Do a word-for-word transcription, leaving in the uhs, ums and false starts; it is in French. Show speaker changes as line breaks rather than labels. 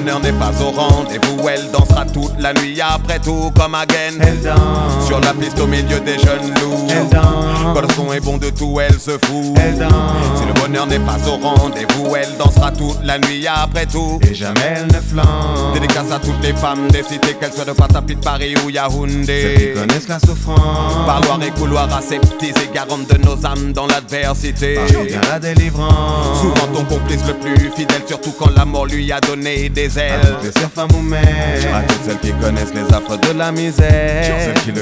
bonheur n'est pas au rendez-vous, elle dansera toute la nuit après tout comme again.
Elle danse
sur la piste au milieu des jeunes loups.
Elle danse
Quand le son est bon de tout, elle se fout.
Elle danse
Si le bonheur n'est pas au rendez-vous, elle dansera toute la nuit après tout.
Et jamais elle ne flanche.
Dédicace à toutes les femmes des cités, qu'elles soient de Patapit, Paris ou Yaoundé.
Celles qui connaissent la souffrance.
Parloir et couloir aseptisés, garantes de nos âmes dans l'adversité.
Paris vient la délivrance.
Souvent ton complice le plus fidèle, surtout quand la mort lui a donné des ailes.
À toutes les sœurs, femmes ou mères.
À toutes celles qui connaissent les affres de la misère.
Celles qui le